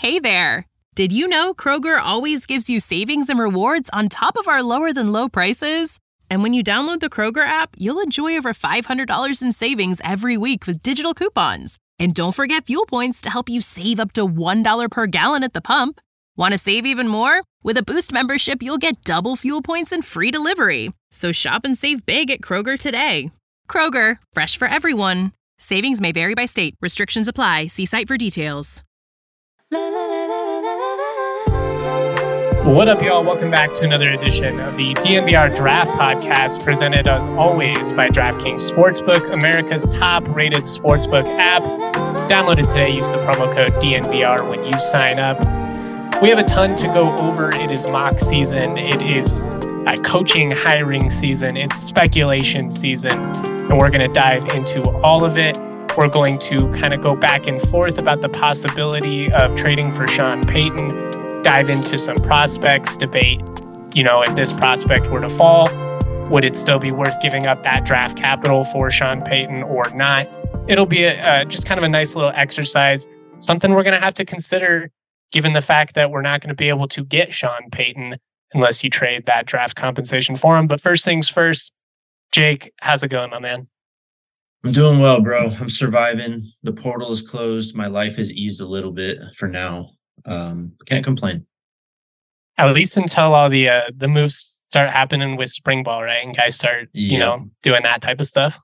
Hey there! Did you know Kroger always gives you savings and rewards on top of our lower-than-low prices? And when you download the Kroger app, you'll enjoy over $500 in savings every week with digital coupons. And don't forget fuel points to help you save up to $1 per gallon at the pump. Want to save even more? With a Boost membership, you'll get double fuel points and free delivery. So shop and save big at Kroger today. Kroger, fresh for everyone. Savings may vary by state. Restrictions apply. See site for details. What up, y'all? Welcome back to another edition of the DNVR Draft Podcast, presented as always by DraftKings Sportsbook, America's top-rated sportsbook app. Download it today. Use the promo code DNVR when you sign up. We have a ton to go over. It is mock season. It is coaching, hiring season. It's speculation season, and we're going to dive into all of it. We're going to kind of go back and forth about the possibility of trading for Sean Payton, dive into some prospects, debate, if this prospect were to fall, would it still be worth giving up that draft capital for Sean Payton or not? It'll be just kind of a nice little exercise, something we're going to have to consider given the fact that we're not going to be able to get Sean Payton unless you trade that draft compensation for him. But first things first, Jake, how's it going, my man? I'm doing well, bro. I'm surviving. The portal is closed. My life has eased a little bit for now. Can't complain. At least until all the moves start happening with spring ball, right? And guys start, doing that type of stuff.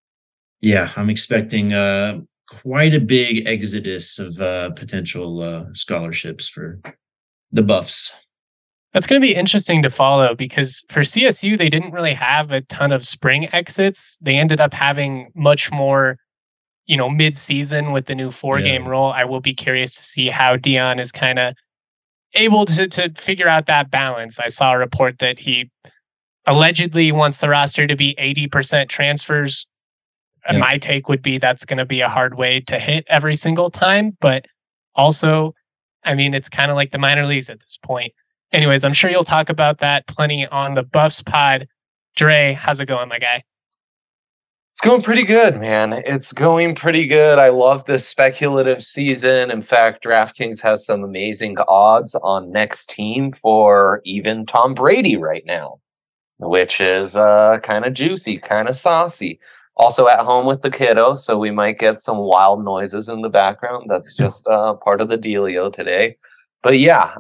Yeah, I'm expecting quite a big exodus of potential scholarships for the Buffs. That's going to be interesting to follow because for CSU, they didn't really have a ton of spring exits. They ended up having much more, mid-season with the new 4-game rule. I will be curious to see how Dion is kind of able to figure out that balance. I saw a report that he allegedly wants the roster to be 80% transfers. Yeah. My take would be that's going to be a hard way to hit every single time. But also, it's kind of like the minor leagues at this point. Anyways, I'm sure you'll talk about that plenty on the Buffs pod. Dre, how's it going, my guy? It's going pretty good, man. It's going pretty good. I love this speculative season. In fact, DraftKings has some amazing odds on next team for even Tom Brady right now, which is kind of juicy, kind of saucy. Also at home with the kiddo, so we might get some wild noises in the background. That's just part of the dealio today. But yeah,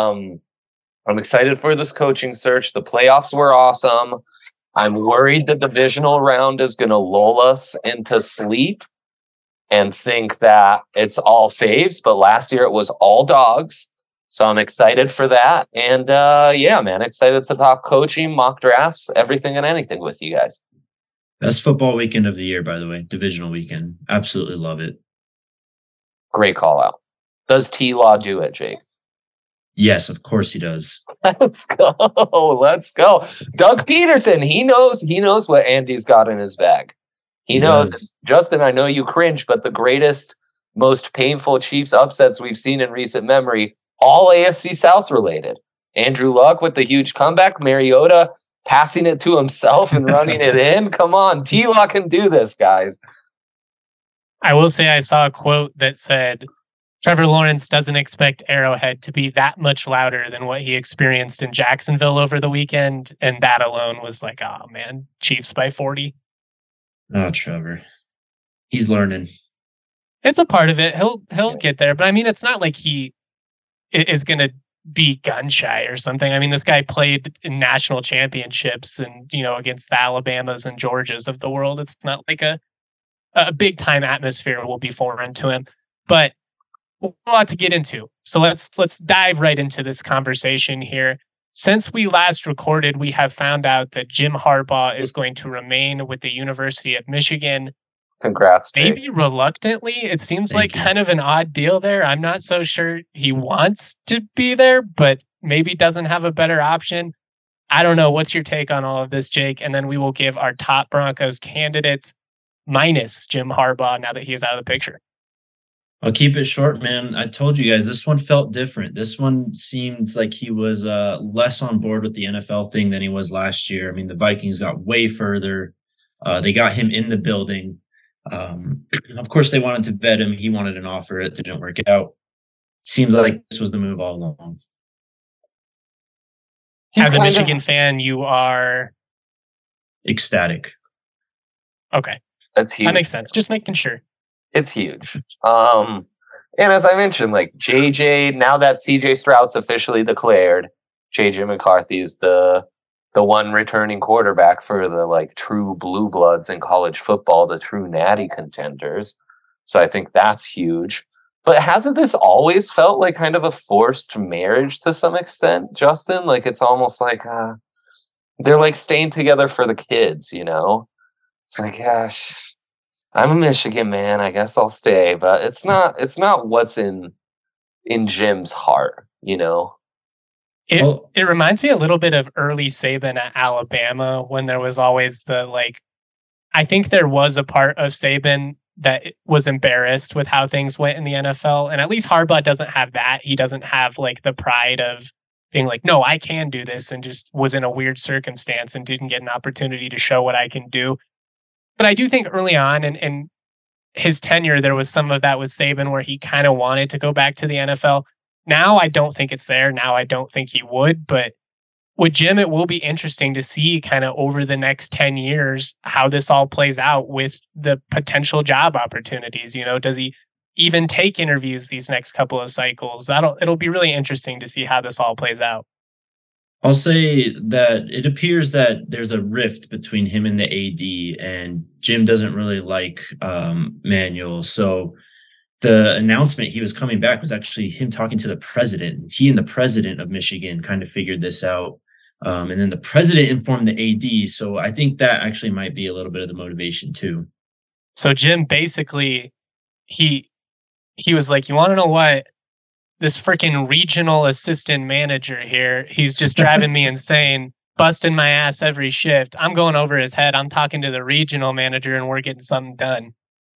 I'm excited for this coaching search. The playoffs were awesome. I'm worried the divisional round is going to lull us into sleep and think that it's all faves, but last year it was all dogs. So I'm excited for that. And excited to talk coaching, mock drafts, everything and anything with you guys. Best football weekend of the year, by the way. Divisional weekend. Absolutely love it. Great call out. Does T-Law do it, Jake? Yes, of course he does. Let's go. Let's go. Doug Peterson, he knows what Andy's got in his bag. He knows. Does. Justin, I know you cringe, but the greatest, most painful Chiefs upsets we've seen in recent memory, all AFC South related. Andrew Luck with the huge comeback, Mariota passing it to himself and running it in. Come on, T-Law can do this, guys. I will say I saw a quote that said, Trevor Lawrence doesn't expect Arrowhead to be that much louder than what he experienced in Jacksonville over the weekend. And that alone was like, oh man, Chiefs by 40. Oh, Trevor. He's learning. It's a part of it. He'll get there. But it's not like he is going to be gun shy or something. This guy played in national championships and, against the Alabamas and Georgias of the world. It's not like a big time atmosphere will be foreign to him. But a lot to get into. So let's dive right into this conversation here. Since we last recorded, we have found out that Jim Harbaugh is going to remain with the University of Michigan. Congrats, Jake. Maybe reluctantly. It seems like kind of an odd deal there. I'm not so sure he wants to be there, but maybe doesn't have a better option. I don't know. What's your take on all of this, Jake? And then we will give our top Broncos candidates minus Jim Harbaugh now that he is out of the picture. I'll keep it short, man. I told you guys, this one felt different. This one seemed like he was less on board with the NFL thing than he was last year. The Vikings got way further. They got him in the building. Of course, they wanted to vet him. He wanted an offer. It didn't work out. seems like this was the move all along. As a Michigan fan, you are ecstatic. Okay. That's huge. That makes sense. Just making sure. It's huge. And as I mentioned, like JJ, now that CJ Stroud's officially declared, JJ McCarthy is the one returning quarterback for the like true blue bloods in college football, the true natty contenders. So I think that's huge. But hasn't this always felt like kind of a forced marriage to some extent, Justin? Like it's almost like they're like staying together for the kids, you know? It's like, gosh, I'm a Michigan man. I guess I'll stay, but it's not what's in Jim's heart, you know? It reminds me a little bit of early Saban at Alabama when there was always I think there was a part of Saban that was embarrassed with how things went in the NFL. And at least Harbaugh doesn't have that. He doesn't have like the pride of being like, no, I can do this, and just was in a weird circumstance and didn't get an opportunity to show what I can do. But I do think early on in his tenure, there was some of that with Saban where he kind of wanted to go back to the NFL. Now I don't think it's there. Now I don't think he would. But with Jim, it will be interesting to see kind of over the next 10 years how this all plays out with the potential job opportunities. You know, does he even take interviews these next couple of cycles? It'll be really interesting to see how this all plays out. I'll say that it appears that there's a rift between him and the AD, and Jim doesn't really like Manuel. So the announcement he was coming back was actually him talking to the president. He and the president of Michigan kind of figured this out. And then the president informed the AD. So I think that actually might be a little bit of the motivation too. So Jim basically, he was like, you want to know what? This freaking regional assistant manager here, he's just driving me insane, busting my ass every shift. I'm going over his head. I'm talking to the regional manager and we're getting something done.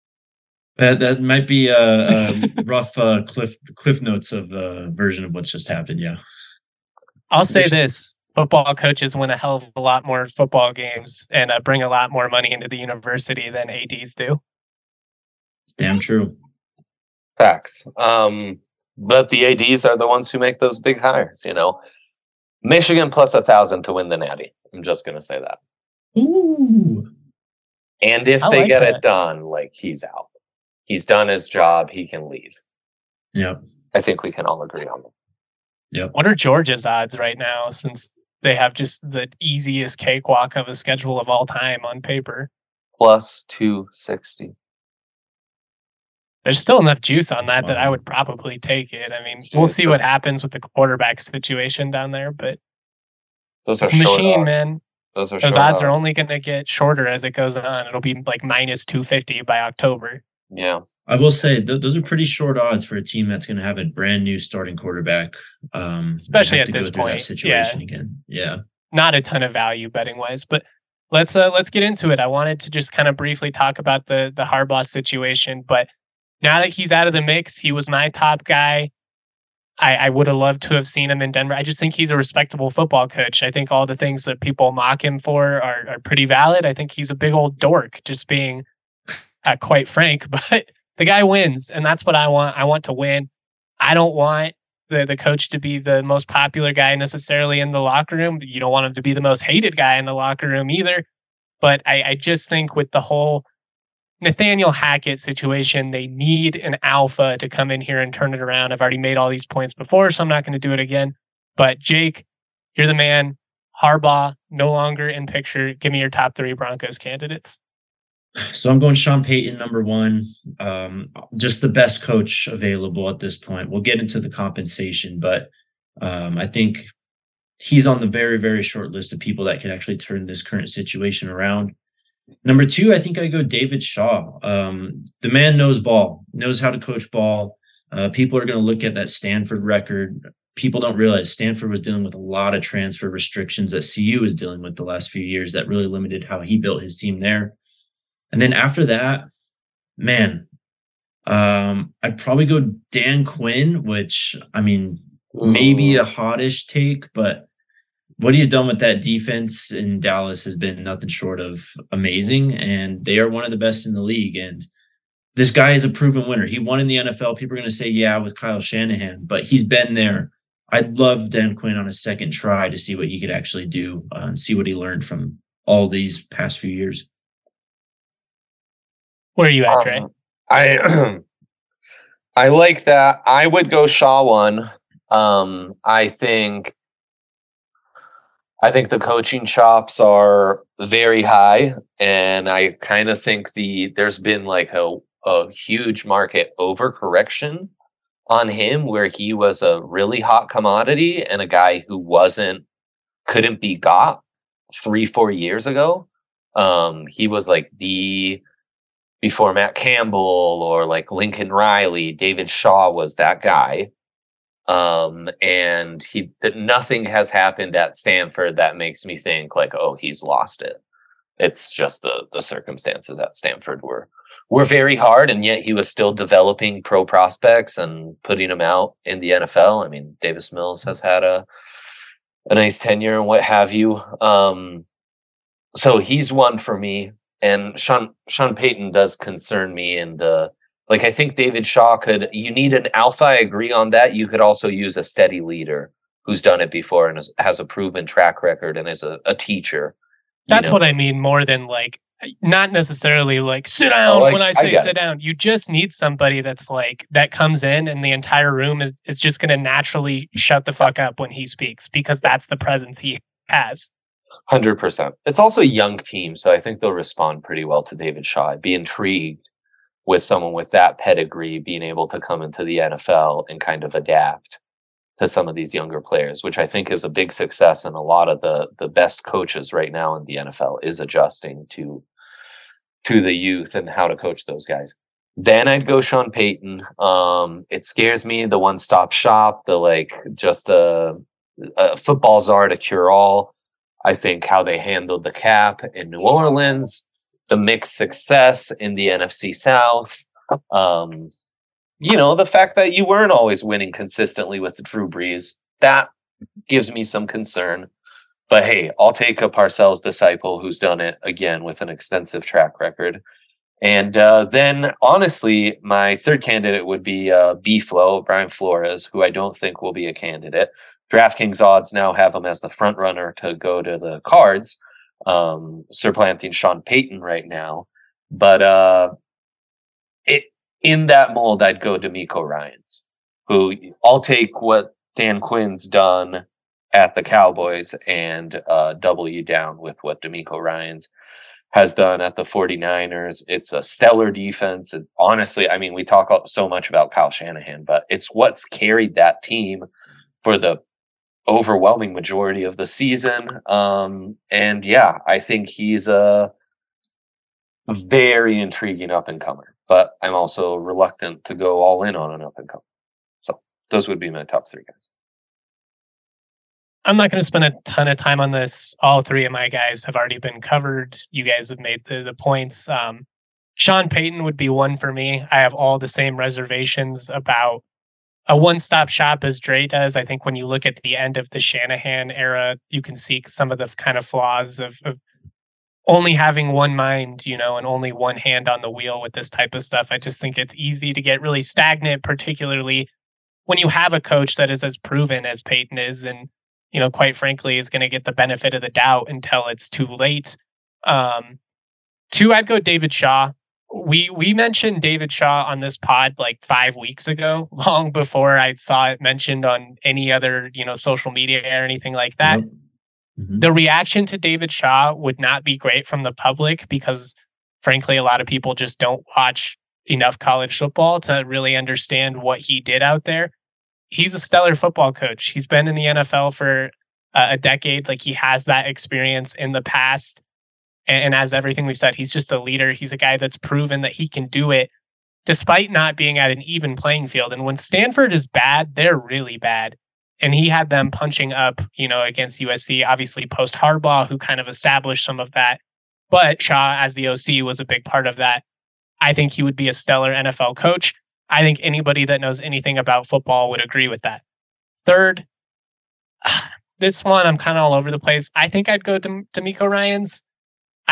That might be a rough cliff notes of version of what's just happened. Yeah. I'll say this. Football coaches win a hell of a lot more football games and bring a lot more money into the university than ADs do. It's damn true. Facts. But the ADs are the ones who make those big hires, you know. Michigan plus 1,000 to win the Natty. I'm just going to say that. Ooh. And if they get it done, like he's out. He's done his job. He can leave. Yep. I think we can all agree on that. Yep. What are Georgia's odds right now, since they have just the easiest cakewalk of a schedule of all time on paper? Plus 260. There's still enough juice on that I would probably take it. I mean, we'll see what happens with the quarterback situation down there, but those are it's a machine, odds. Man. Those odds are only going to get shorter as it goes on. It'll be like minus 250 by October. Yeah. I will say those are pretty short odds for a team that's going to have a brand new starting quarterback. Especially at this point. Situation again. Yeah. Not a ton of value betting wise, but let's get into it. I wanted to just kind of briefly talk about the Harbaugh situation, but now that he's out of the mix, he was my top guy. I would have loved to have seen him in Denver. I just think he's a respectable football coach. I think all the things that people mock him for are pretty valid. I think he's a big old dork, just being quite frank, but the guy wins, and that's what I want. I want to win. I don't want the coach to be the most popular guy necessarily in the locker room. You don't want him to be the most hated guy in the locker room either. But I just think with the whole Nathaniel Hackett situation, they need an alpha to come in here and turn it around. I've already made all these points before, so I'm not going to do it again. But Jake, you're the man. Harbaugh, no longer in picture. Give me your top 3 Broncos candidates. So I'm going Sean Payton, number 1. Just the best coach available at this point. We'll get into the compensation, but I think he's on the very, very short list of people that could actually turn this current situation around. Number 2, I think I go David Shaw. The man knows ball, knows how to coach ball. People are going to look at that Stanford record. People don't realize Stanford was dealing with a lot of transfer restrictions that CU was dealing with the last few years that really limited how he built his team there. And then after that, man, I'd probably go Dan Quinn, which, I mean, maybe a hottish take, but what he's done with that defense in Dallas has been nothing short of amazing. And they are one of the best in the league. And this guy is a proven winner. He won in the NFL. People are going to say, yeah, with Kyle Shanahan, but he's been there. I'd love Dan Quinn on a second try to see what he could actually do and see what he learned from all these past few years. Where are you at, Trey? I like that. I would go Shaw 1. I think the coaching chops are very high, and I kind of think there's been like a huge market overcorrection on him, where he was a really hot commodity and a guy who couldn't be got 3-4 years ago. He was like before Matt Campbell or like Lincoln Riley, David Shaw was that guy. And nothing has happened at Stanford that makes me think like, oh, he's lost it. It's just the circumstances at Stanford were very hard, and yet he was still developing pro prospects and putting them out in the NFL. I mean, Davis Mills has had a nice tenure and what have you. So he's one for me. And Sean Payton does concern me. And I think David Shaw you need an alpha. I agree on that. You could also use a steady leader who's done it before and has a proven track record and is a teacher. That's what I mean, more than like, not necessarily like sit down when I say sit down. You just need somebody that's like, that comes in and the entire room is just going to naturally shut the fuck up when he speaks, because that's the presence he has. 100%. It's also a young team, so I think they'll respond pretty well to David Shaw. I'd be intrigued with someone with that pedigree being able to come into the NFL and kind of adapt to some of these younger players, which I think is a big success. And a lot of the best coaches right now in the NFL is adjusting to the youth and how to coach those guys. Then I'd go Sean Payton. It scares me, the one-stop shop, just a football czar to cure all. I think how they handled the cap in New Orleans, the mixed success in the NFC South, the fact that you weren't always winning consistently with Drew Brees, that gives me some concern. But hey, I'll take a Parcells disciple who's done it again with an extensive track record. And then, honestly, my third candidate would be B-Flow, Brian Flores, who I don't think will be a candidate. DraftKings odds now have him as the front runner to go to the Cards, supplanting Sean Payton right now. But in that mold, I'd go DeMeco Ryans, who I'll take what Dan Quinn's done at the Cowboys and double you down with what DeMeco Ryans has done at the 49ers. It's a stellar defense. And honestly, I mean, we talk so much about Kyle Shanahan, but it's what's carried that team for the overwhelming majority of the season. And yeah, I think he's a very intriguing up-and-comer, but I'm also reluctant to go all in on an up-and-comer. So those would be my top three guys. I'm not going to spend a ton of time on this. All three of my guys have already been covered. You guys have made the points. Sean Payton would be one for me. I have all the same reservations about a one-stop shop as Dre does. I think when you look at the end of the Shanahan era, you can see some of the kind of flaws of only having one mind, and only one hand on the wheel with this type of stuff. I just think it's easy to get really stagnant, particularly when you have a coach that is as proven as Payton is, and quite frankly, is going to get the benefit of the doubt until it's too late. Two, I'd go David Shaw. We mentioned David Shaw on this pod like 5 weeks ago, long before I saw it mentioned on any other, social media or anything like that. Mm-hmm. The reaction to David Shaw would not be great from the public because, frankly, a lot of people just don't watch enough college football to really understand what he did out there. He's a stellar football coach. He's been in the NFL for a decade. Like, he has that experience in the past. And as everything we've said, he's just a leader. He's a guy that's proven that he can do it despite not being at an even playing field. And when Stanford is bad, they're really bad. And he had them punching up, against USC, obviously post Harbaugh, who kind of established some of that. But Shaw, as the OC, was a big part of that. I think he would be a stellar NFL coach. I think anybody that knows anything about football would agree with that. Third, this one, I'm kind of all over the place. I think I'd go to DeMeco Ryans. I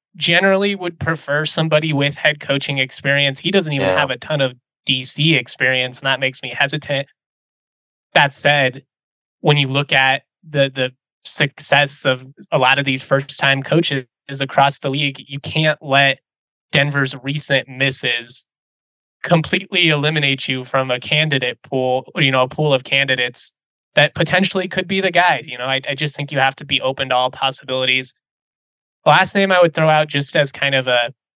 generally would prefer somebody with head coaching experience. He doesn't even have a ton of DC experience, and that makes me hesitant. That said, when you look at the success of a lot of these first-time coaches across the league, you can't let Denver's recent misses completely eliminate you from a candidate pool, a pool of candidates that potentially could be the guys. I just think you have to be open to all possibilities. The last name I would throw out just as kind of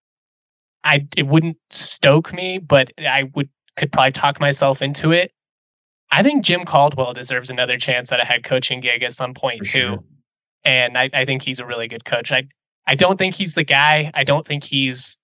it wouldn't stoke me, but could probably talk myself into it. I think Jim Caldwell deserves another chance at a head coaching gig at some point too. Sure. And I think he's a really good coach. I don't think he's the guy. I don't think he's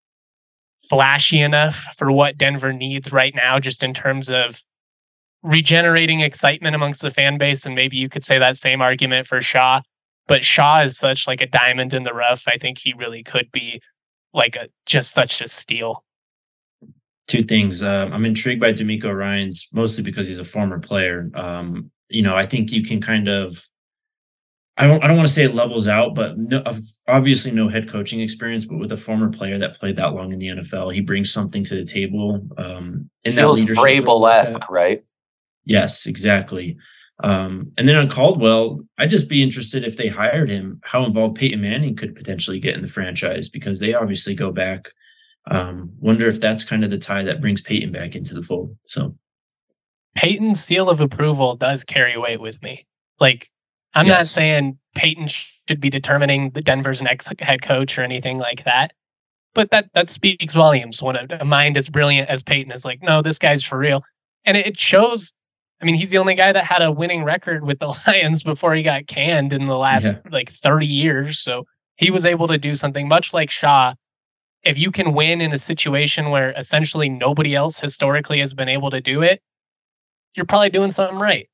flashy enough for what Denver needs right now, just in terms of regenerating excitement amongst the fan base. And maybe you could say that same argument for Shaw, but Shaw is such like a diamond in the rough. I think he really could be just such a steal. Two things. I'm intrigued by D'Amico Ryans, mostly because he's a former player. I think you can kind of, I don't want to say it levels out, but obviously no head coaching experience, but with a former player that played that long in the NFL, he brings something to the table. It feels Vrabel-esque, right? Yes, exactly. And then on Caldwell, I'd just be interested if they hired him, how involved Peyton Manning could potentially get in the franchise, because they obviously go back. Wonder if that's kind of the tie that brings Peyton back into the fold. So Peyton's seal of approval does carry weight with me. I'm not saying Peyton should be determining the Denver's next head coach or anything like that, but that speaks volumes when a mind as brilliant as Peyton is like, no, this guy's for real. And it shows. I mean, he's the only guy that had a winning record with the Lions before he got canned in the last 30 years. So he was able to do something much like Shaw. If you can win in a situation where essentially nobody else historically has been able to do it, you're probably doing something right.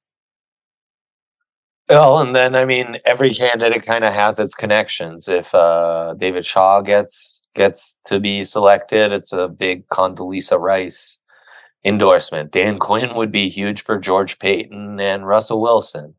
Well, and then, every candidate kind of has its connections. If David Shaw gets to be selected, it's a big Condoleezza Rice endorsement. Dan Quinn would be huge for George Payton and Russell Wilson.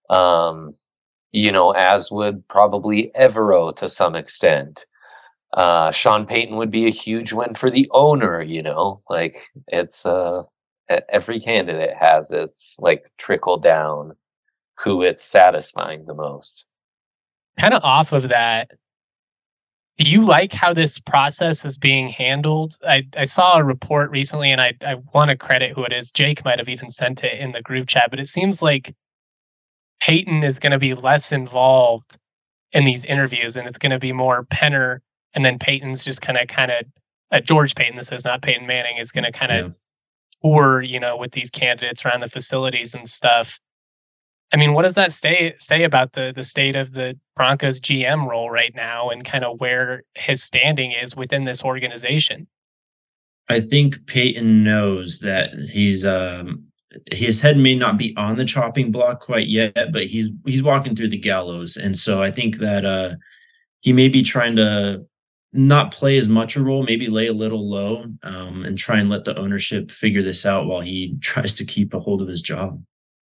As would probably Evero to some extent. Sean Payton would be a huge win for the owner, it's every candidate has its trickle down who it's satisfying the most. Kind of off of that, do you like how this process is being handled? I saw a report recently, and I want to credit who it is. Jake might have even sent it in the group chat, but it seems like Peyton is going to be less involved in these interviews, and it's going to be more Penner, and then Peyton's just kind of George Payton, this is not Peyton Manning, is going to kind of tour, with these candidates around the facilities and stuff. What does that say about the state of the Broncos GM role right now and kind of where his standing is within this organization? I think Peyton knows that his head may not be on the chopping block quite yet, but he's walking through the gallows. And so I think that he may be trying to not play as much a role, maybe lay a little low and try and let the ownership figure this out while he tries to keep a hold of his job.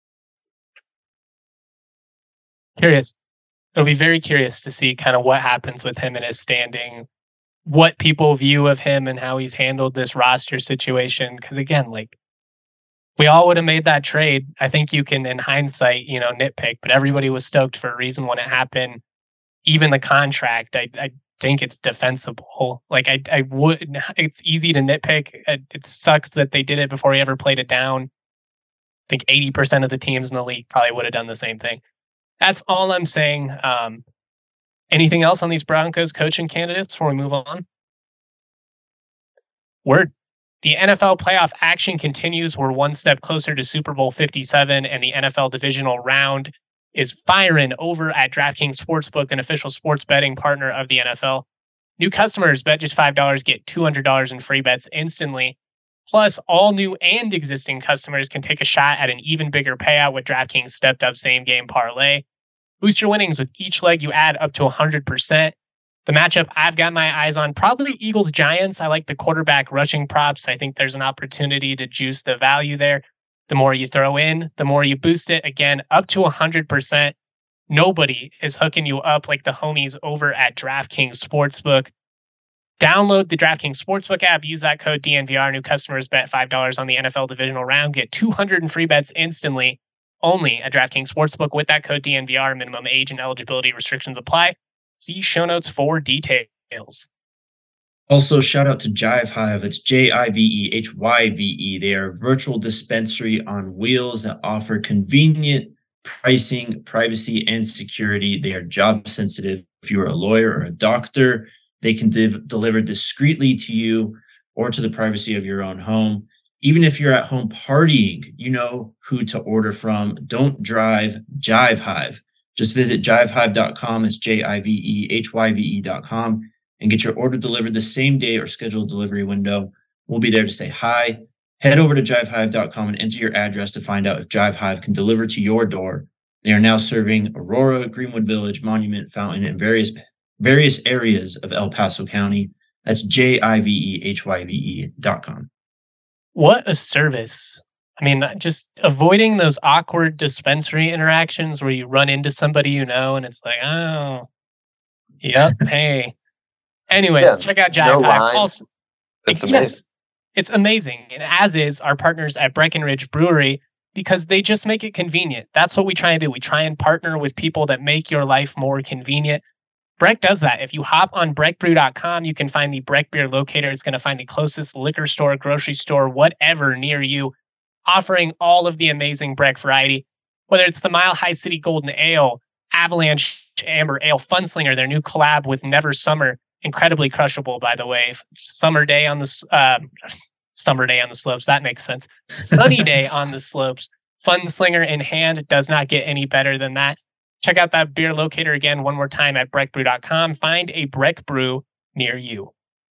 Curious. It'll be very curious to see kind of what happens with him and his standing, what people view of him and how he's handled this roster situation. Because again, we all would have made that trade. I think you can, in hindsight, nitpick, but everybody was stoked for a reason when it happened. Even the contract, I think it's defensible. I would. It's easy to nitpick. It sucks that they did it before he ever played it down. I think 80% of the teams in the league probably would have done the same thing. That's all I'm saying. Anything else on these Broncos coaching candidates before we move on? Word. The NFL playoff action continues. We're one step closer to Super Bowl 57, and the NFL divisional round is firing over at DraftKings Sportsbook, an official sports betting partner of the NFL. New customers bet just $5, get $200 in free bets instantly. Plus, all new and existing customers can take a shot at an even bigger payout with DraftKings Stepped Up Same Game Parlay. Boost your winnings with each leg you add up to 100%. The matchup I've got my eyes on, probably Eagles-Giants. I like the quarterback rushing props. I think there's an opportunity to juice the value there. The more you throw in, the more you boost it. Again, up to 100%. nobody is hooking you up like the homies over at DraftKings Sportsbook. Download the DraftKings Sportsbook app. Use that code DNVR. New customers bet $5 on the NFL divisional round. Get 200 in free bets instantly. Only at DraftKings Sportsbook with that code DNVR. Minimum age and eligibility restrictions apply. See show notes for details. Also, shout out to Jive Hive. It's JIVEHYVE. They are a virtual dispensary on wheels that offer convenient pricing, privacy, and security. They are job sensitive. If you are a lawyer or a doctor, they can deliver discreetly to you or to the privacy of your own home. Even if you're at home partying, you know who to order from. Don't drive, Jive Hive. Just visit jivehive.com. It's JIVEHYVE.com and get your order delivered the same day or scheduled delivery window. We'll be there to say hi. Head over to jivehive.com and enter your address to find out if Jive Hive can deliver to your door. They are now serving Aurora, Greenwood Village, Monument, Fountain, and various areas of El Paso County. That's JIVEHYVE.com. What a service. I mean, just avoiding those awkward dispensary interactions where you run into somebody you know and it's like, oh, yep, hey. Anyways, check out Jive Hive. Also, it's amazing. Yes, it's amazing. And as is our partners at Breckenridge Brewery, because they just make it convenient. That's what we try and do. We try and partner with people that make your life more convenient. Breck does that. If you hop on breckbrew.com, you can find the Breck Beer Locator. It's going to find the closest liquor store, grocery store, whatever near you, offering all of the amazing Breck variety. Whether it's the Mile High City Golden Ale, Avalanche Amber Ale, Funslinger, their new collab with Never Summer, incredibly crushable, by the way. Summer day on the slopes. That makes sense. Sunny day on the slopes. Funslinger in hand does not get any better than that. Check out that beer locator again one more time at breckbrew.com. Find a Breck Brew near you.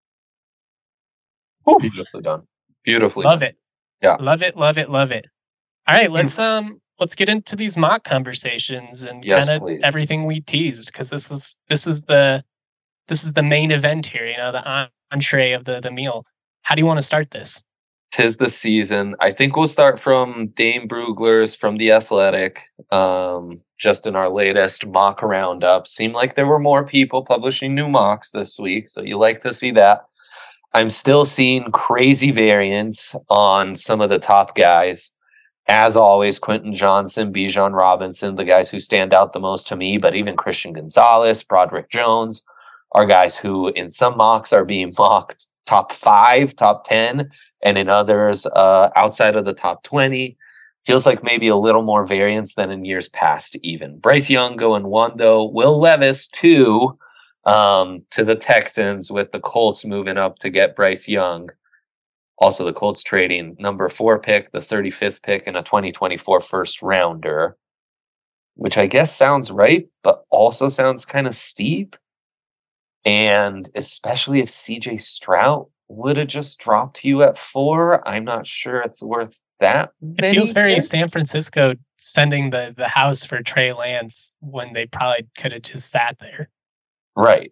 Woo. Beautifully done. Beautifully love done. It. Yeah. Love it. All right, let's get into these mock conversations and kind of everything we teased, because this is the main event here, you know, the entree of the meal. How do you want to start this? 'Tis the season. I think we'll start from Dane Brugler's from The Athletic. Just in our latest mock roundup. Seemed like there were more people publishing new mocks this week, so you like to see that. I'm still seeing crazy variants on some of the top guys. As always, Quentin Johnson, Bijan Robinson, the guys who stand out the most to me, but even Christian Gonzalez, Broderick Jones are guys who in some mocks are being mocked top 5, top 10, and in others outside of the top 20. Feels like maybe a little more variance than in years past even. Bryce Young going 1, though. Will Levis 2 to the Texans, with the Colts moving up to get Bryce Young. Also, the Colts trading number 4 pick, the 35th pick, and a 2024 first rounder, which I guess sounds right, but also sounds kind of steep. And especially if CJ Stroud would have just dropped you at 4, I'm not sure it's worth that. It feels very San Francisco sending the house for Trey Lance when they probably could have just sat there. Right.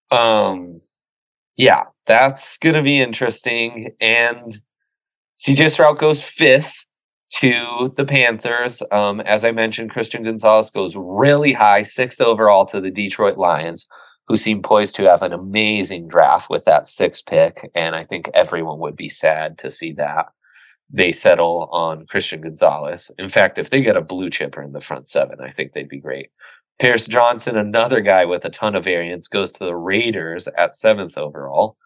Yeah, that's going to be interesting. And CJ Stroud goes 5th to the Panthers. As I mentioned, Christian Gonzalez goes really high, 6th overall to the Detroit Lions, who seem poised to have an amazing draft with that 6th pick. And I think everyone would be sad to see that they settle on Christian Gonzalez. In fact, if they get a blue chipper in the front 7, I think they'd be great. Pierce Johnson, another guy with a ton of variance, goes to the Raiders at 7th overall.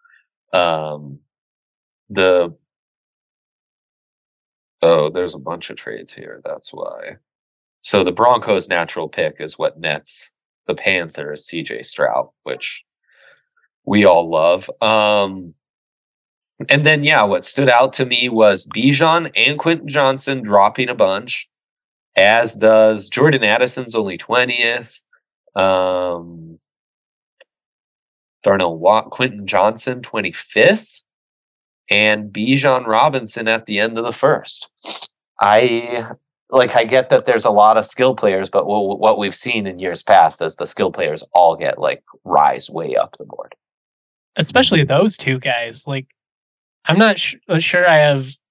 There's a bunch of trades here. That's why. So the Broncos' natural pick is what nets the Panthers CJ Stroud, which we all love. And then, what stood out to me was Bijan and Quentin Johnson dropping a bunch, as does Jordan Addison's only 20th. Darnell Watt, Quentin Johnson 25th, and Bijan Robinson at the end of the first. I get that there's a lot of skill players, but what we've seen in years past is the skill players all get rise way up the board. Especially those two guys. I'm not sure I have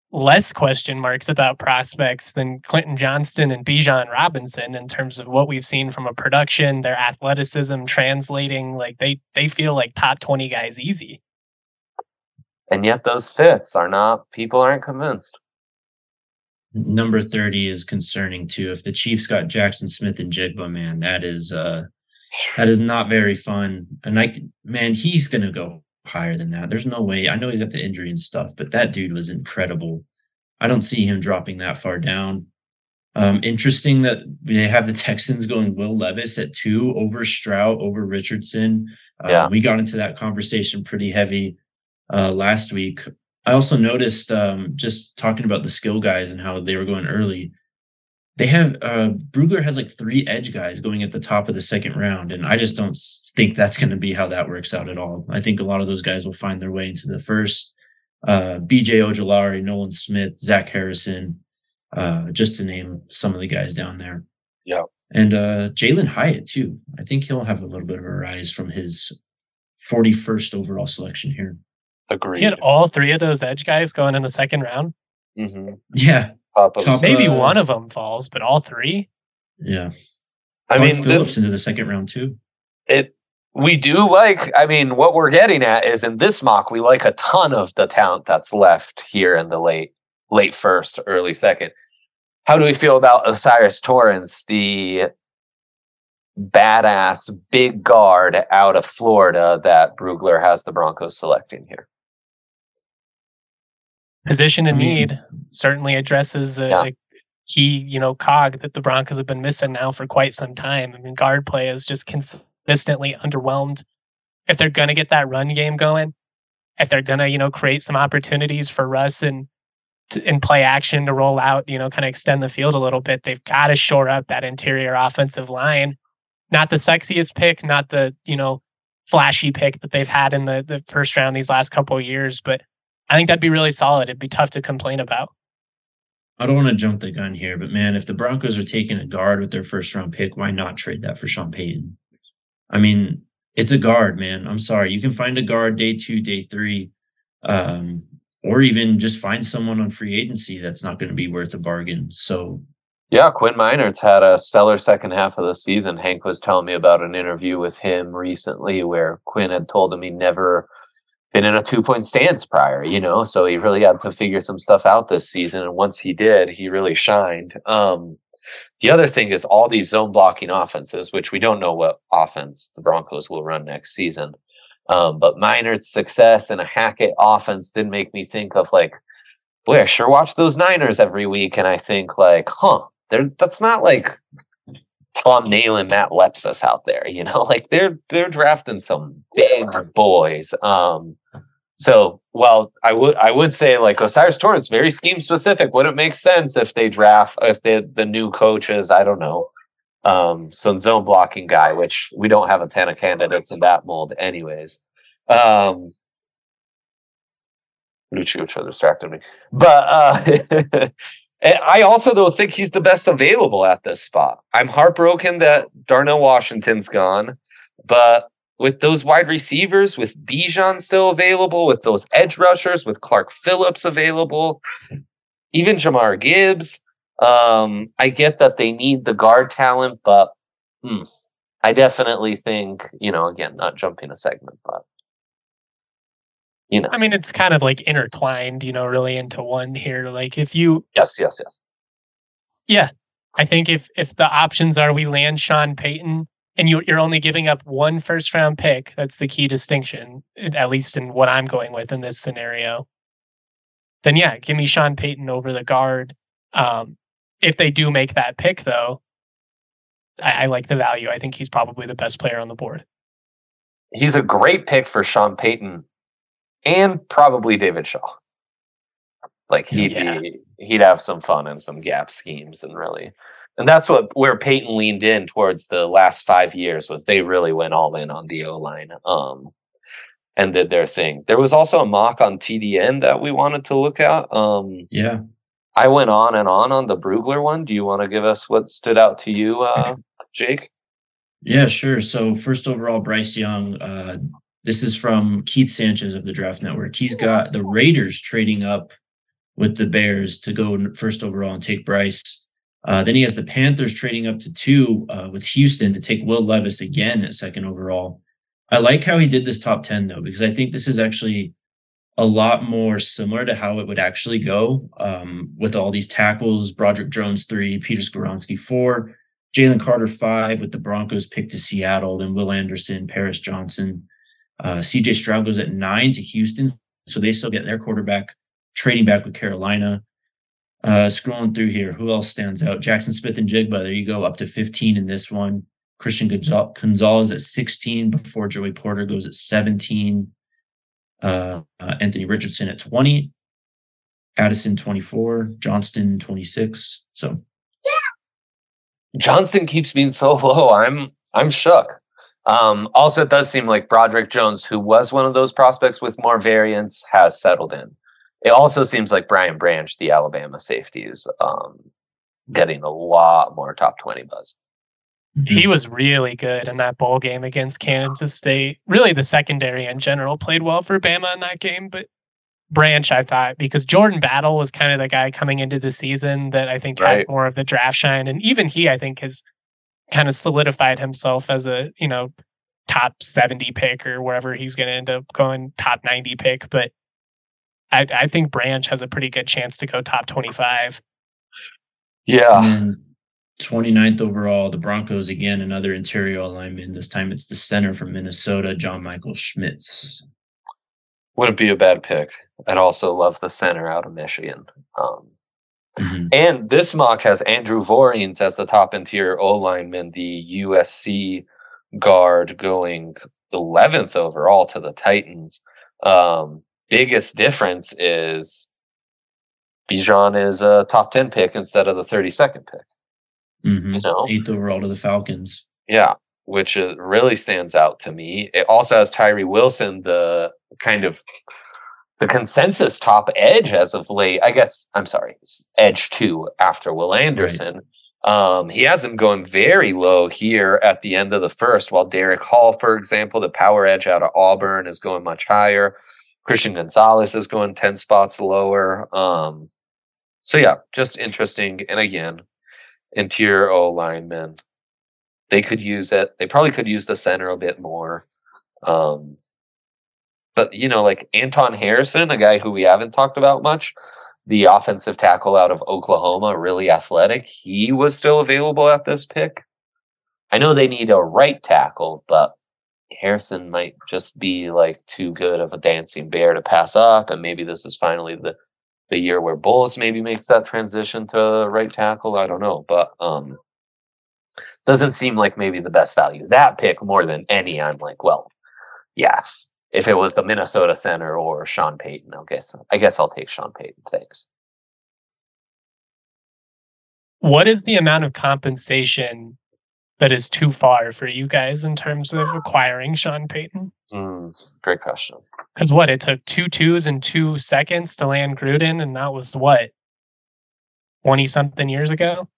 less question marks about prospects than Quentin Johnston and Bijan Robinson in terms of what we've seen from a production, their athleticism translating. Like they feel like top 20 guys easy. And yet those fits people aren't convinced. Number 30 is concerning too. If the Chiefs got Jackson Smith and Jigba, man, that is not very fun. And he's gonna go higher than that. There's no way. I know he's got the injury and stuff, but that dude was incredible. I don't see him dropping that far down. Interesting that they have the Texans going Will Levis at 2 over Stroud, over Richardson. We got into that conversation pretty heavy last week. I also noticed, just talking about the skill guys and how they were going early, they have Brugler has like 3 edge guys going at the top of the second round, and I just don't think that's going to be how that works out at all. I think a lot of those guys will find their way into the first. BJ Ojolari, Nolan Smith, Zach Harrison, just to name some of the guys down there. Yeah. And Jalen Hyatt too. I think he'll have a little bit of a rise from his 41st overall selection here. Agreed. He had all 3 of those edge guys going in the second round. Mm-hmm. Yeah. Maybe one of them falls, but all 3. Yeah. I mean, Phillips into the second round too. We do what we're getting at is in this mock, we like a ton of the talent that's left here in the late first, early second. How do we feel about Osiris Torrance, the badass big guard out of Florida that Brugler has the Broncos selecting here? Position in need certainly addresses a key, cog that the Broncos have been missing now for quite some time. I mean, guard play is just consistently underwhelmed. If they're going to get that run game going, if they're going to, create some opportunities for Russ and play action to roll out, kind of extend the field a little bit, they've got to shore up that interior offensive line. Not the sexiest pick, not the, flashy pick that they've had in the first round these last couple of years, but I think that'd be really solid. It'd be tough to complain about. I don't want to jump the gun here, but man, if the Broncos are taking a guard with their first round pick, why not trade that for Sean Payton? I mean, it's a guard, man. I'm sorry. You can find a guard day 2, day 3, or even just find someone on free agency that's not going to be worth a bargain. So, yeah, Quinn Meinert's had a stellar second half of the season. Hank was telling me about an interview with him recently where Quinn had told him he never been in a 2-point stance prior, so he really had to figure some stuff out this season. And once he did, he really shined. The other thing is all these zone blocking offenses, which we don't know what offense the Broncos will run next season. But Meinert's success in a Hackett offense did make me think of boy, I sure watch those Niners every week. And I think that's not like Tom Nalen, Matt Lepsis out there, they're drafting some big boys. I would say Osiris Torrance, very scheme specific. Would it make sense if they draft, the new coaches, I don't know, some zone blocking guy, which we don't have a ton of candidates in that mold anyways. Lucio distracted me. But I also don't think he's the best available at this spot. I'm heartbroken that Darnell Washington's gone, but with those wide receivers, with Bijan still available, with those edge rushers, with Clark Phillips available, even Jahmyr Gibbs, I get that they need the guard talent, but I definitely think, again, not jumping a segment, but I mean, it's kind of intertwined, really into one here. If you... Yes. Yeah. I think if the options are we land Sean Payton and you're only giving up 1 first round pick, that's the key distinction, at least in what I'm going with in this scenario. Then yeah, give me Sean Payton over the guard. If they do make that pick though, I like the value. I think he's probably the best player on the board. He's a great pick for Sean Payton. And probably David Shaw. He'd have some fun and some gap schemes and that's where Peyton leaned in towards the last 5 years was they really went all in on the O-line and did their thing. There was also a mock on TDN that we wanted to look at. I went on and on the Brugler one. Do you want to give us what stood out to you, Jake? Yeah, sure. So first overall, Bryce Young, this is from Keith Sanchez of the Draft Network. He's got the Raiders trading up with the Bears to go first overall and take Bryce. Then he has the Panthers trading up to 2 with Houston to take Will Levis again at second overall. I like how he did this top 10, though, because I think this is actually a lot more similar to how it would actually go with all these tackles. Broderick Jones 3, Peter Skoronski 4, Jalen Carter 5 with the Broncos picked to Seattle, then Will Anderson, Paris Johnson. CJ Stroud goes at 9 to Houston, so they still get their quarterback, trading back with Carolina. Scrolling through here, who else stands out? Jackson Smith and Jigba, there you go, up to 15 in this one. Christian Gonzalez at 16 before Joey Porter goes at 17. Anthony Richardson at 20. Addison 24. Johnston 26. So Johnston keeps being so low. I'm shook. Also, it does seem like Broderick Jones, who was one of those prospects with more variance, has settled in. It also seems like Brian Branch, the Alabama safety, is getting a lot more top 20 buzz. He was really good in that bowl game against Kansas State. Really, the secondary in general played well for Bama in that game, but Branch, I thought, because Jordan Battle was kind of the guy coming into the season that I think had more of the draft shine. And even he, I think, has kind of solidified himself as a, top 70 pick or wherever he's going to end up going, top 90 pick. But I think Branch has a pretty good chance to go top 25. Yeah. And 29th overall, the Broncos, again, another interior alignment. This time it's the center from Minnesota, John Michael Schmitz. Wouldn't be a bad pick. I'd also love the center out of Michigan. And this mock has Andrew Voorhees as the top interior O-lineman, the USC guard, going 11th overall to the Titans. Biggest difference is Bijan is a top 10 pick instead of the 32nd pick. 8th overall to the Falcons. Yeah, which really stands out to me. It also has Tyree Wilson, the kind of the consensus top edge as of late. Edge 2 after Will Anderson. Right. He has him going very low here at the end of the first, while Derek Hall, for example, the power edge out of Auburn, is going much higher. Christian Gonzalez is going 10 spots lower. So yeah, just interesting. And again, interior O linemen, they could use it. They probably could use the center a bit more. But like Anton Harrison, a guy who we haven't talked about much, the offensive tackle out of Oklahoma, really athletic. He was still available at this pick. I know they need a right tackle, but Harrison might just be like too good of a dancing bear to pass up, and maybe this is finally the year where Bulls maybe makes that transition to right tackle. I don't know, but doesn't seem like maybe the best value. That pick more than any, I'm like, well, yeah, if it was the Minnesota center or Sean Payton, I guess I'll take Sean Payton. Thanks. What is the amount of compensation that is too far for you guys in terms of acquiring Sean Payton? Great question. Because it took 2 2s and 2 seconds to land Gruden, and that was 20-something years ago?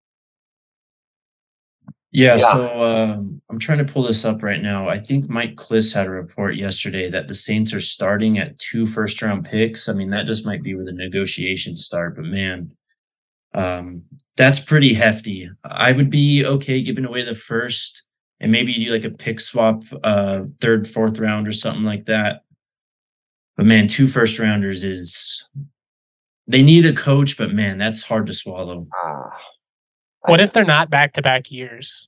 Yeah, so I'm trying to pull this up right now. I think Mike Klis had a report yesterday that the Saints are starting at 2 first-round picks. I mean, that just might be where the negotiations start, but man, that's pretty hefty. I would be okay giving away the first and maybe do like a pick swap, 3rd, 4th round or something like that. But man, 2 first rounders they need a coach, but man, that's hard to swallow. What if they're not back-to-back years?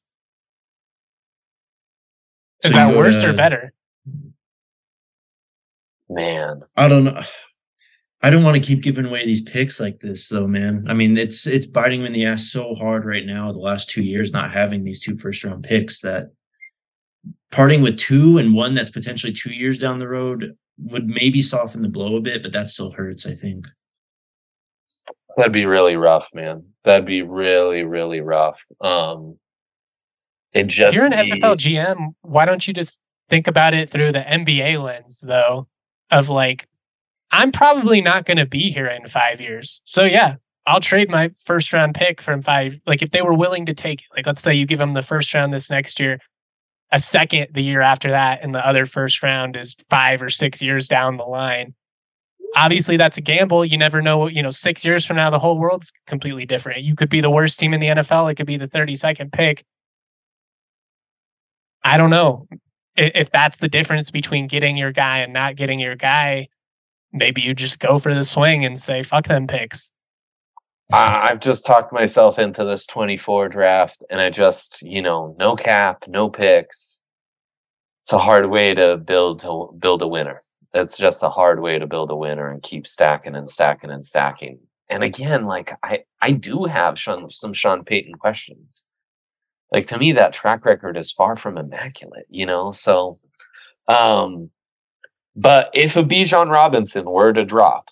Is that worse or better? Man, I don't know. I don't want to keep giving away these picks like this, though, man. I mean, it's biting me in the ass so hard right now, the last 2 years, not having these 2 first-round picks, that parting with 2 and 1 that's potentially 2 years down the road would maybe soften the blow a bit, but that still hurts, I think. That'd be really rough, man. That'd be really, really rough. You're an NFL GM. Why don't you just think about it through the NBA lens, though, of like, I'm probably not going to be here in 5 years. So yeah, I'll trade my first round pick from 5. Like if they were willing to take it, like let's say you give them the first round this next year, a second the year after that, and the other first round is 5 or 6 years down the line. Obviously, that's a gamble. You never know. 6 years from now, the whole world's completely different. You could be the worst team in the NFL. It could be the 32nd pick. I don't know. If that's the difference between getting your guy and not getting your guy, maybe you just go for the swing and say, fuck them picks. I've just talked myself into this 24 draft, and I just, no cap, no picks. It's a hard way to build a winner. It's just a hard way to build a winner and keep stacking and stacking and stacking. And again, like I do have some Sean Payton questions. Like, to me, that track record is far from immaculate, So, but if a Bijan Robinson were to drop,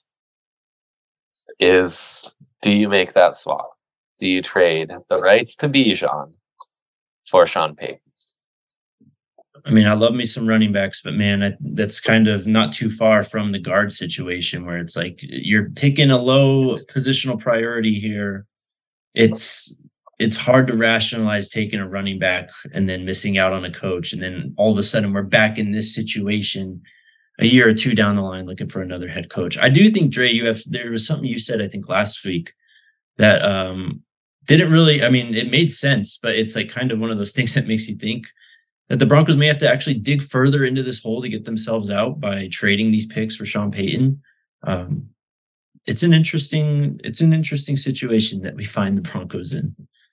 do you make that swap? Do you trade the rights to Bijan for Sean Payton? I mean, I love me some running backs, but man, that's kind of not too far from the guard situation where it's like you're picking a low positional priority here. It's hard to rationalize taking a running back and then missing out on a coach. And then all of a sudden we're back in this situation a year or two down the line looking for another head coach. I do think, Dre, there was something you said, I think last week that didn't really, I mean, it made sense, but it's like kind of one of those things that makes you think that the Broncos may have to actually dig further into this hole to get themselves out by trading these picks for Sean Payton. It's an interesting situation that we find the Broncos in.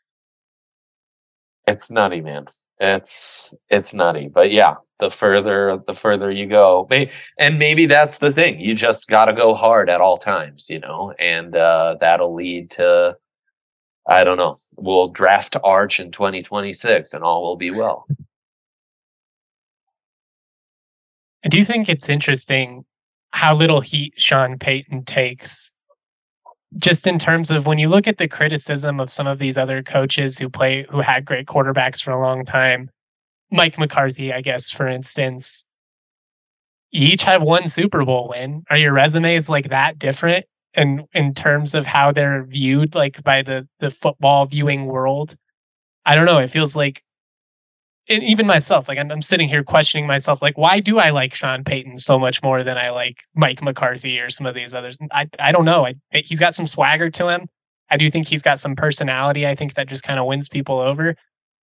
It's nutty, man. It's nutty, but yeah, the further you go, and maybe that's the thing. You just got to go hard at all times, and that'll lead to, I don't know. We'll draft Arch in 2026, and all will be well. I do think it's interesting how little heat Sean Payton takes. Just in terms of when you look at the criticism of some of these other coaches who had great quarterbacks for a long time, Mike McCarthy, I guess, for instance, you each have one Super Bowl win. Are your resumes like that different in terms of how they're viewed, like by the football viewing world? I don't know. It feels like, and even myself, like I'm sitting here questioning myself, like, why do I like Sean Payton so much more than I like Mike McCarthy or some of these others? I don't know. He's got some swagger to him. I do think he's got some personality. I think that just kind of wins people over.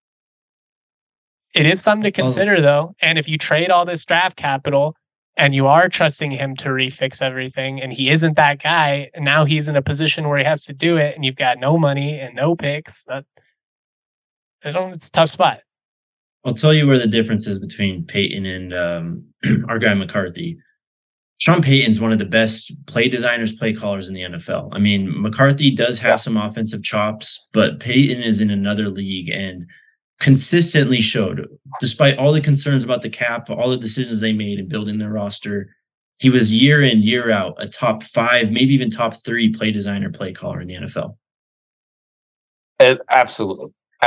It is something to consider, though. And if you trade all this draft capital and you are trusting him to refix everything, and he isn't that guy, and now he's in a position where he has to do it, and you've got no money and no picks, it's a tough spot. I'll tell you where the difference is between Payton and our guy McCarthy. Sean Payton's one of the best play designers, play callers in the NFL. I mean, McCarthy does have some offensive chops, but Payton is in another league and consistently showed, despite all the concerns about the cap, all the decisions they made in building their roster, he was year in, year out, a top 5, maybe even top 3 play designer, play caller in the NFL. Absolutely.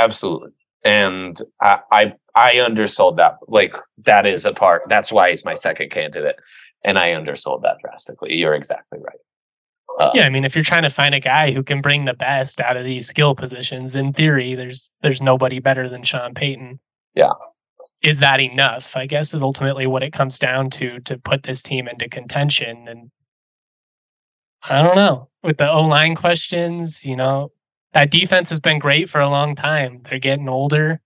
And I undersold that. Like, that is a part. That's why he's my second candidate. And I undersold that drastically. You're exactly right. Yeah, I mean, if you're trying to find a guy who can bring the best out of these skill positions, in theory, there's nobody better than Sean Payton. Yeah. Is that enough? I guess is ultimately what it comes down to put this team into contention. And I don't know. With the O-line questions, that defense has been great for a long time. They're getting older.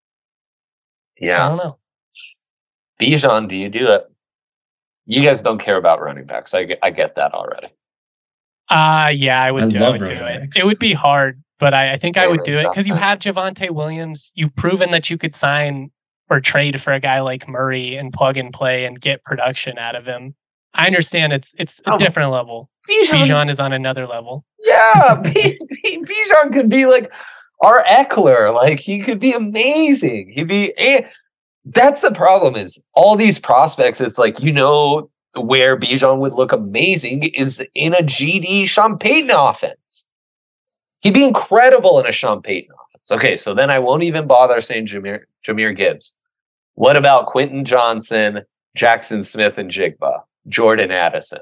Yeah. I don't know. Bijan, do you do it? You guys don't care about running backs. I get that already. Yeah, I would do it. It would be hard, but I think I would do it because you have Javonte Williams. You've proven that you could sign or trade for a guy like Murray and plug and play and get production out of him. I understand it's a different level. Bijan is on another level. Yeah, Bijan could be like our Eckler. Like, he could be amazing. That's the problem is all these prospects. It's like, where Bijan would look amazing is in a GD Sean Payton offense. He'd be incredible in a Sean Payton offense. Okay, so then I won't even bother saying Jahmyr Gibbs. What about Quentin Johnson, Jackson Smith and Jigba, Jordan Addison?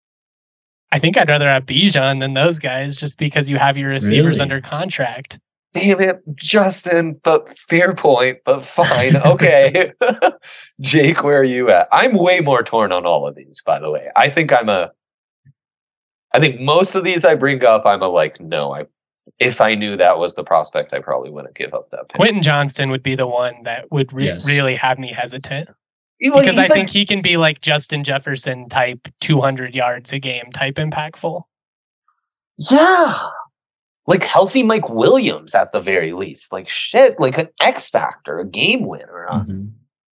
I think I'd rather have Bijan than those guys just because you have your receivers under contract. Damn it, Justin, but fair point, but fine. Okay. Jake, where are you at? I'm way more torn on all of these, by the way. I think most of these I bring up, I'm no, if I knew that was the prospect, I probably wouldn't give up that pick. Quentin Johnston would be the one that would really have me hesitant. Like, because I think he can be like Justin Jefferson type 200 yards a game type impactful. Yeah. Like healthy Mike Williams at the very least. Like shit, like an X factor, a game winner. Mm-hmm.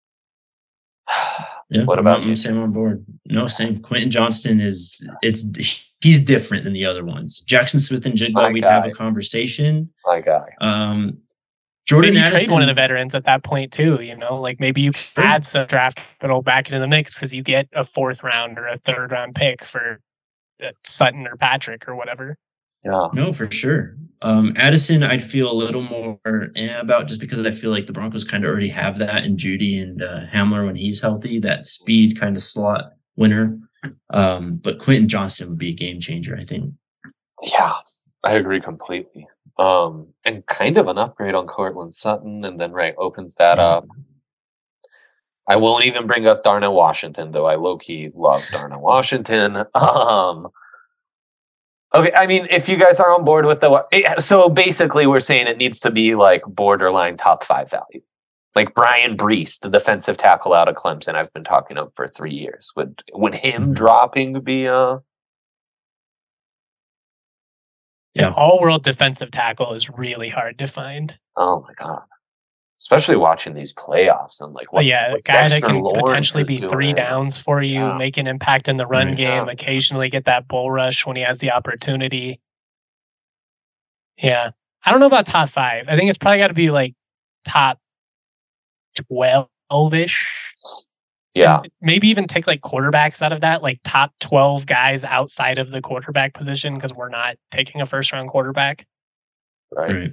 Yeah, what about you? Same on board. No, same. Quentin Johnston he's different than the other ones. Jackson Smith and Jigba, we'd have a conversation. My guy. Jordan maybe Addison, trade one of the veterans at that point too. Like maybe you add some draft capital back into the mix because you get a 4th round or a 3rd round pick for Sutton or Patrick or whatever. Yeah, no, for sure. Addison, I'd feel a little more about just because I feel like the Broncos kind of already have that in Judy and Hamler when he's healthy, that speed kind of slot winner. But Quentin Johnston would be a game changer, I think. Yeah, I agree completely. And kind of an upgrade on Cortland Sutton, and then opens that up. I won't even bring up Darnell Washington, though I low-key love Darnell Washington. Okay, I mean, if you guys are on board with so basically we're saying it needs to be like borderline top 5 value. Like Brian Brees, the defensive tackle out of Clemson, I've been talking up for 3 years. Would him dropping be Yeah, all-world defensive tackle is really hard to find. Oh my god. Especially watching these playoffs and what guy Dexter that can Lawrence potentially be doing. 3 downs for you, make an impact in the run game, Yeah. occasionally get that bull rush when he has the opportunity. Yeah. I don't know about top 5. I think it's probably got to be like top 12-ish. Yeah. And maybe even take like quarterbacks out of that, like top 12 guys outside of the quarterback position because we're not taking a 1st-round quarterback. Right.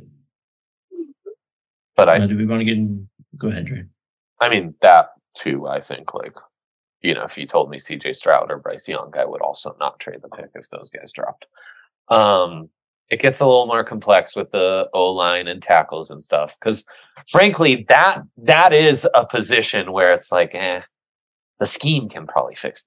But do we want to get in? Go ahead, Dre. I mean, that too, I think, if you told me CJ Stroud or Bryce Young, I would also not trade the pick if those guys dropped. It gets a little more complex with the O-line and tackles and stuff. Because frankly, that is a position where it's the scheme can probably fix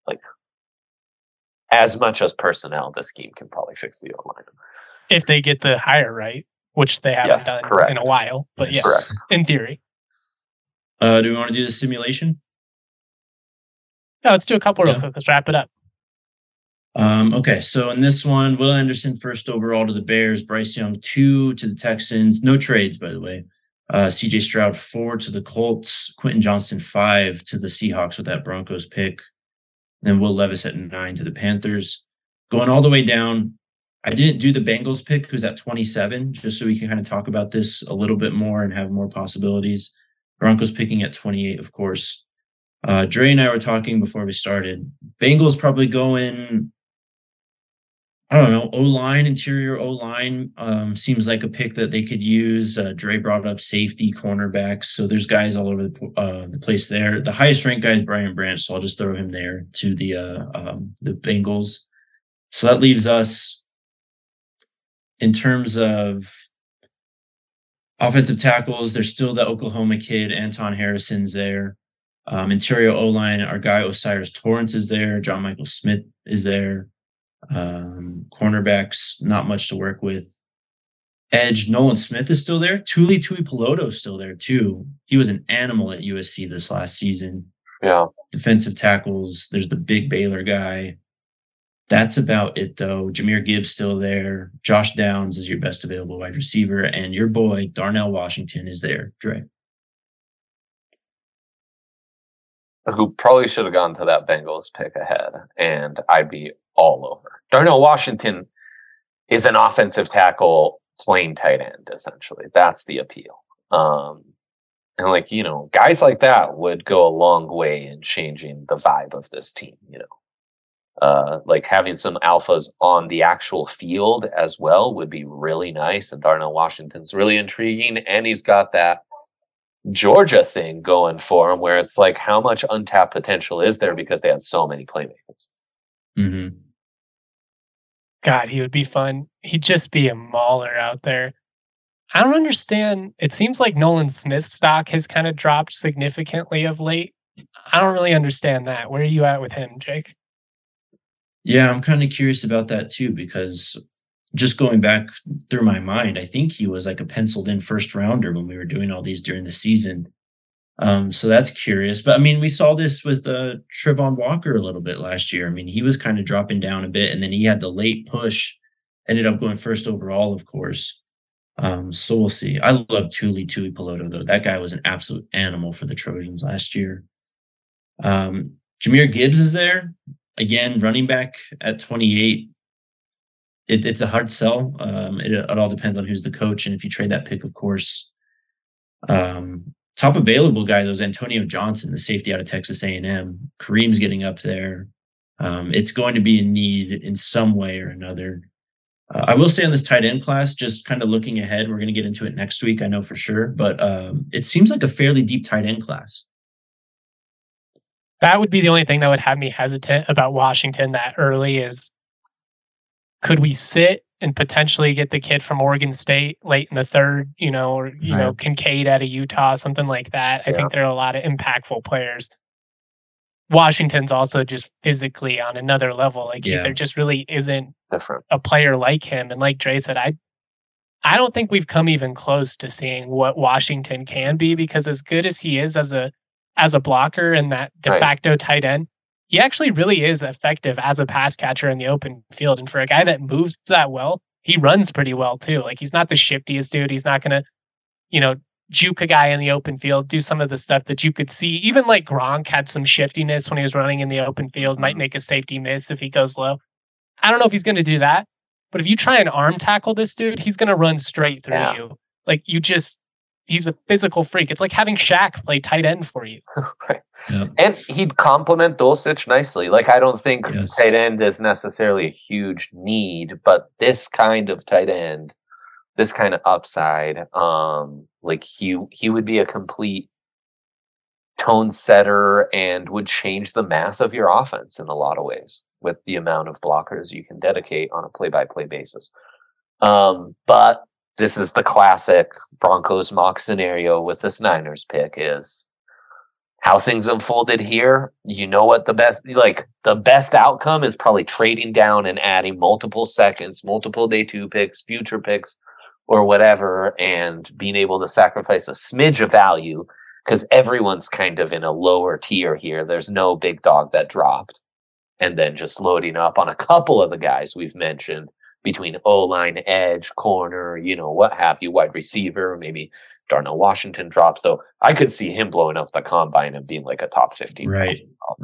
as much as personnel, the scheme can probably fix the O-line. If they get the hire right. Which they haven't done in a while, but yes, in theory. Do we want to do the simulation? Yeah, let's do a couple real quick. Let's wrap it up. Okay, so in this one, Will Anderson 1st overall to the Bears, Bryce Young 2 to the Texans. No trades, by the way. CJ Stroud 4 to the Colts, Quentin Johnston 5 to the Seahawks with that Broncos pick. Then Will Levis at 9 to the Panthers. Going all the way down, I didn't do the Bengals pick, who's at 27, just so we can kind of talk about this a little bit more and have more possibilities. Broncos picking at 28, of course. Dre and I were talking before we started. Bengals probably going, I don't know, O-line, interior O-line. Seems like a pick that they could use. Dre brought up safety, cornerbacks. So there's guys all over the place there. The highest ranked guy is Brian Branch, so I'll just throw him there to the Bengals. So that leaves us in terms of offensive tackles. There's still the Oklahoma kid, Anton Harrison's there. Interior O-line, our guy Osiris Torrance is there. John Michael Smith is there. Cornerbacks, not much to work with. Edge, Nolan Smith is still there. Tuli Tuipulotu is still there too. He was an animal at USC this last season. Yeah. Defensive tackles, there's the big Baylor guy. That's about it, though. Jahmyr Gibbs still there. Josh Downs is your best available wide receiver. And your boy, Darnell Washington, is there. Dre. Who probably should have gone to that Bengals pick ahead, and I'd be all over. Darnell Washington is an offensive tackle playing tight end, essentially. That's the appeal. And guys like that would go a long way in changing the vibe of this team, having some alphas on the actual field as well would be really nice. And Darnell Washington's really intriguing. And he's got that Georgia thing going for him where it's how much untapped potential is there because they had so many playmakers. Mm-hmm. God, he would be fun. He'd just be a mauler out there. I don't understand. It seems like Nolan Smith's stock has kind of dropped significantly of late. I don't really understand that. Where are you at with him, Jake? Yeah, I'm kind of curious about that too, because just going back through my mind, I think he was like a penciled in first rounder when we were doing all these during the season. So that's curious. But I mean, we saw this with Trevon Walker a little bit last year. I mean, he was kind of dropping down a bit, and then he had the late push, ended up going first overall, of course. So we'll see. I love Tuli Peloto, though. That guy was an absolute animal for the Trojans last year. Jahmyr Gibbs is there. Again, running back at 28. It's a hard sell. It all depends on who's the coach, and if you trade that pick, of course. Top available guy, though, is Antonio Johnson, the safety out of Texas A&M. Kareem's getting up there. It's going to be a need in some way or another. I will say on this tight end class, just kind of looking ahead, we're going to get into it next week, I know for sure, but it seems like a fairly deep tight end class. That would be the only thing that would have me hesitant about Washington that early is, could we sit and potentially get the kid from Oregon State late in the third, or, Kincaid out of Utah, something like that. I think there are a lot of impactful players. Washington's also just physically on another level. Like there just really isn't a player like him. And like Dre said, I don't think we've come even close to seeing what Washington can be, because as good as he is as a blocker and that de facto tight end, he actually really is effective as a pass catcher in the open field. And for a guy that moves that well, he runs pretty well too. Like, he's not the shiftiest dude. He's not going to, juke a guy in the open field, do some of the stuff that you could see. Even like Gronk had some shiftiness when he was running in the open field, might make a safety miss if he goes low. I don't know if he's going to do that, but if you try and arm tackle this dude, he's going to run straight through you. Like, he's a physical freak. It's like having Shaq play tight end for you. Right. Yep. And he'd complement Dulcich nicely. Like, I don't think tight end is necessarily a huge need, but this kind of tight end, this kind of upside, like he would be a complete tone setter and would change the math of your offense in a lot of ways with the amount of blockers you can dedicate on a play-by-play basis. But this is the classic Broncos mock scenario with this Niners pick is how things unfolded here. You know what the best outcome is probably trading down and adding multiple seconds, multiple day 2 picks, future picks, or whatever, and being able to sacrifice a smidge of value because everyone's kind of in a lower tier here. There's no big dog that dropped. And then just loading up on a couple of the guys we've mentioned between O-line, edge, corner, what have you, wide receiver, maybe Darnell Washington drops. So I could see him blowing up the combine and being like a top 15. Right.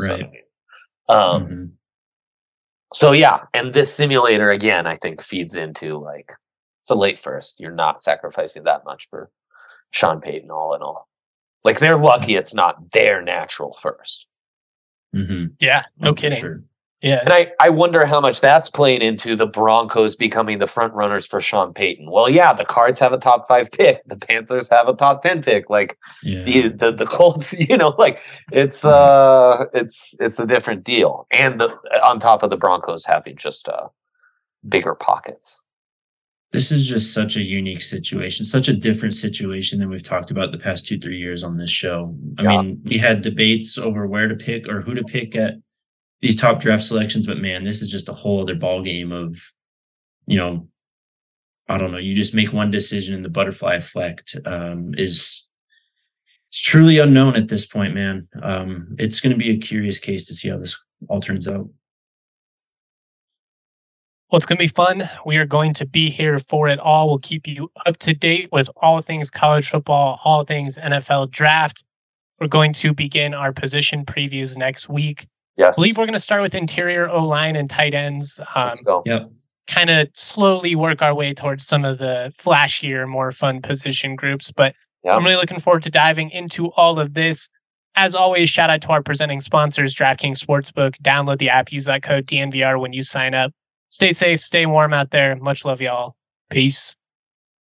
So yeah, and this simulator again, I think feeds into like, it's a late first. You're not sacrificing that much for Sean Payton all in all. Like, they're lucky it's not their natural first. Mm-hmm. Yeah, no kidding. Sure. Yeah. And I wonder how much that's playing into the Broncos becoming the front runners for Sean Payton. Well, yeah, the Cards have a top 5 pick. The Panthers have a top 10 pick. Like the Colts, like it's a different deal. And on top of the Broncos having just bigger pockets. This is just such a unique situation, such a different situation than we've talked about the past 2-3 years on this show. I mean, we had debates over where to pick or who to pick at these top draft selections, but man, this is just a whole other ball game of, I don't know. You just make one decision and the butterfly effect it's truly unknown at this point, man. It's going to be a curious case to see how this all turns out. Well, it's going to be fun. We are going to be here for it all. We'll keep you up to date with all things college football, all things NFL draft. We're going to begin our position previews next week. Yes. I believe we're going to start with interior O-line and tight ends. Let's go. Yep. Kind of slowly work our way towards some of the flashier, more fun position groups. But I'm really looking forward to diving into all of this. As always, shout out to our presenting sponsors, DraftKings Sportsbook. Download the app. Use that code DNVR when you sign up. Stay safe, stay warm out there. Much love, y'all. Peace.